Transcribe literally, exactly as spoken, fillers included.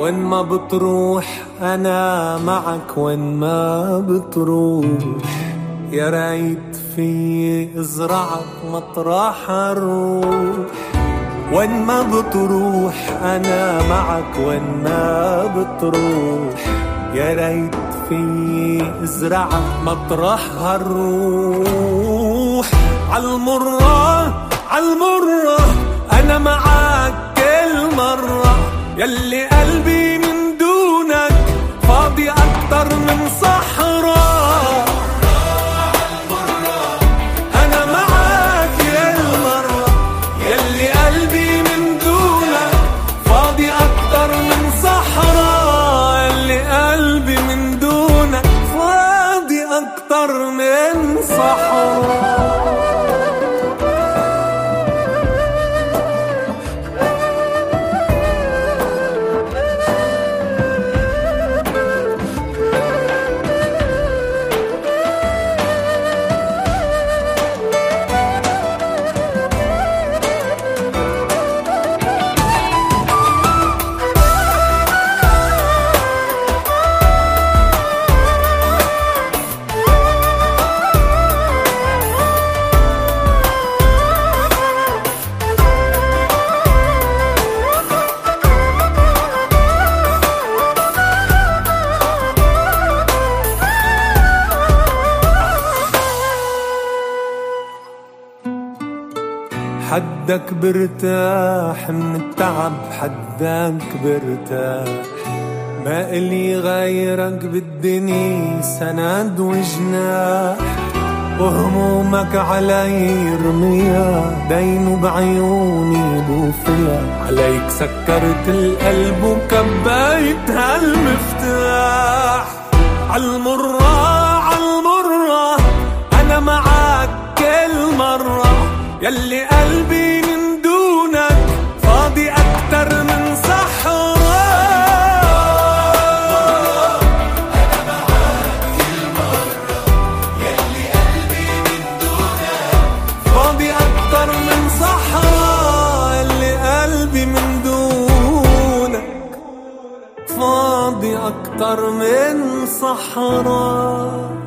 وين ما بتروح أنا معك، وين ما بتروح يا ريت في ازرعك مطرح الروح. وين ما بتروح أنا معك، وين ما بتروح يا ريت في ازرعك مطرح الروح. عالمرة عالمرة أنا معك كل مرة، يلي قلبي من دونك فاضي أكتر من صحراء. أنا معك كل مرة، يلي قلبي من دونك فاضي أكتر من صحراء. يلي قلبي من دونك فاضي أكتر من صحراء. حدك برتاح من التعب، حدك برتاح، ما إلي غيرك بالدنيا سند وجناح. وهمومك علي رميها، دينه بعيوني بوفيها، عليك سكرت القلب وكبيت هالمفتاح. عالمرة عالمرة أنا معك كل مرة، يلي قلبي من دونك فاضي أكتر من صحراء. أنا معك كل مرة، يلي قلبي من دونك فاضي أكتر من صحراء. يلي قلبي من دونك فاضي أكتر من صحراء.